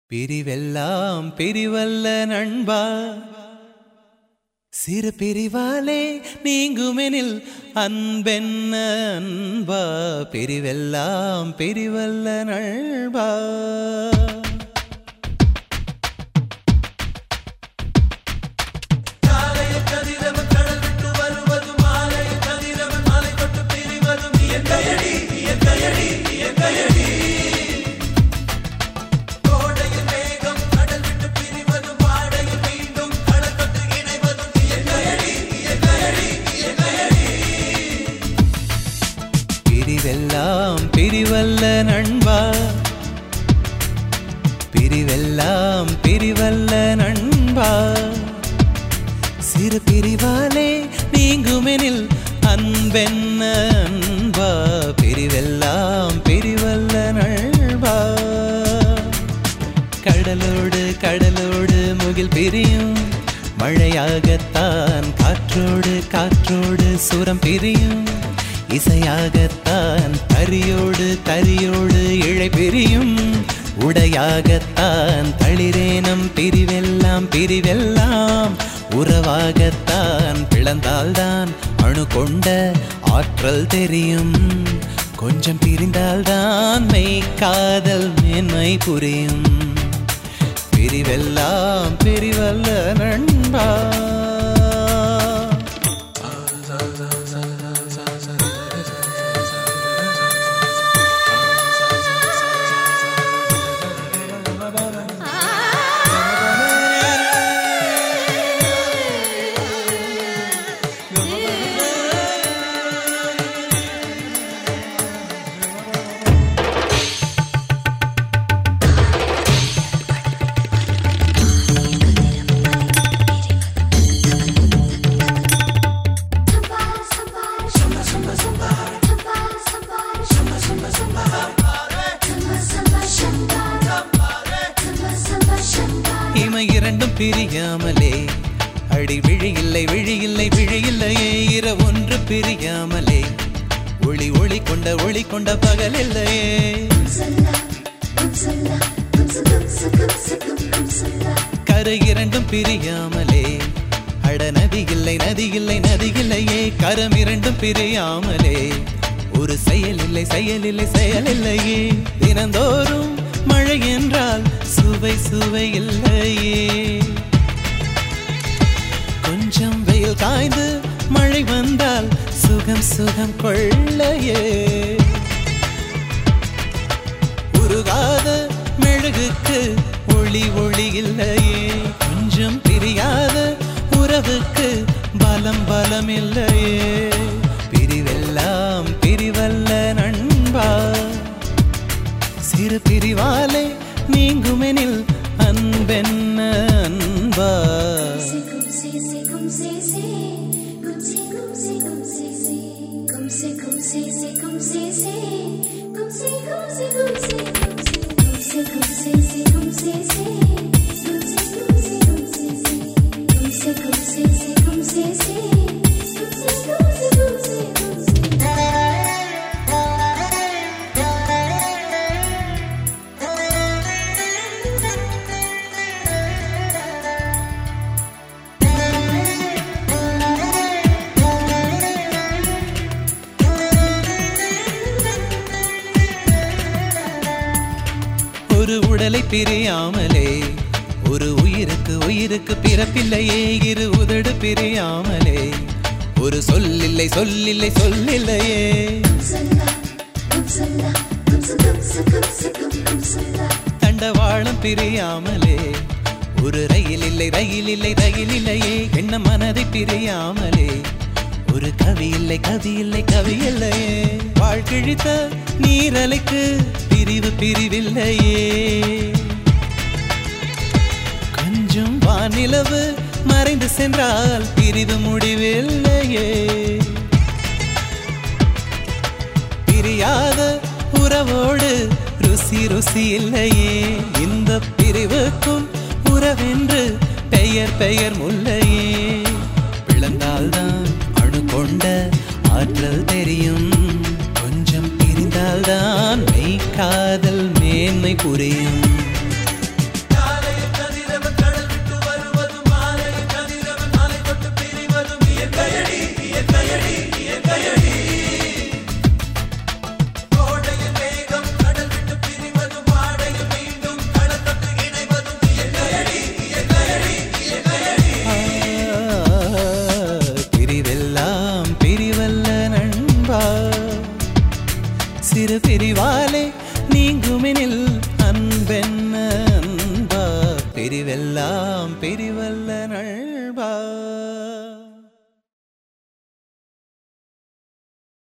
பிரிவெல்லாம் பிரிவல்ல நண்பா, சிறு பிரிவாலே நீங்குமெனில் அன்பென்ன அன்பா. பிரிவெல்லாம் பிரிவல்ல நண்பா. பிரிவெல்லாம் பிரிவல்ல நண்பா, பிரிவெல்லாம் பிரிவல்ல நண்பா. சிறு பிரிவாலே நீங்குமெனில் அன்பென்ன அன்பா. பிரிவெல்லாம் பிரிவல்ல நண்பா. கடலோடு கடலோடு முகில் பிரியும், மழையாகத்தான் காற்றோடு காற்றோடு சுரம் பிரியும். இசையாகத்தான் தரியோடு தரியோடு இழை பிரியும். உடையாகத்தான் தளிரேனம் பிரிவெல்லாம் பிரிவெல்லாம். உறவாகத்தான் பிளந்தால்தான் அணு கொண்ட ஆற்றல் தெரியும். கொஞ்சம் பிரிந்தால்தான் மெய்க்காதல் மேன்மை புரியும். பிரிவெல்லாம் பிரிவல்ல நண்பா. இமை இரண்டும் பிரியாமலே, அடி விழி இல்லை விழி இல்லை விழி இல்லையே. இரவொன்று பிரியாமலே, ஒளி ஒளி கொண்ட பகல் இல்லையே. கரை இரண்டும் பிரியாமலே, அட நதி இல்லை நதி இல்லை நதி இல்லையே. கரம் இரண்டும் பிரியாமலே, ஒரு செயல் இல்லை செயல் இல்லை செயல் இல்லையே. தினந்தோறும் மழை என்றால் சுவை சுவை இல்லையே. கொஞ்சம் வெயில் காய்ந்து மழை வந்தால் சுகம் சுகம் கொள்ளையே. உருகாத மெழுகுக்கு ஒளி ஒளி இல்லையே. கொஞ்சம் பிரியாத உறவுக்கு பலம் பலம் இல்லையே. பிரிவெல்லாம் பிரிவல்ல நண்பா. சிறு பிரிவாலே நீங்குமெனில் அன்பென்ன அன்பா. ஒரு உடலை பிரியாமலே, ஒரு உயிருக்கு உயிருக்கு பிறப்பில்லையே. இரு உதடு பிரியாமலே, ஒரு சொல்லில்லை சொல்லில்லை சொல்லில்லையே. தண்டவாளம் பிரியாமலே, ஒரு ரயில் இல்லை ரயில் இல்லை ரயில் இல்லையே. என்ன மனதை பிரியாமலே, ஒரு கவி இல்லை கவி இல்லை கவி இல்லையே. வாழ்கிழித்த நீரலைக்கு பிரிவு பிரிவில்லையே. கொஞ்சம் வானிலவு மறைந்து சென்றால் பிரிவு முடிவில்லையே. பிரியாத உறவோடு ருசி ருசி இல்லையே. இந்த பிரிவுக்கும் உறவென்று பெயர் பெயர் முல்லையே. பிளந்தால்தான் அணு கொண்ட ஆற்றல் தெரியும். கொஞ்சம் பிரிந்தால்தான் மெய்க்காதல் மேன்மை புரியும். பிரிவெல்லாம் பிரிவானதே.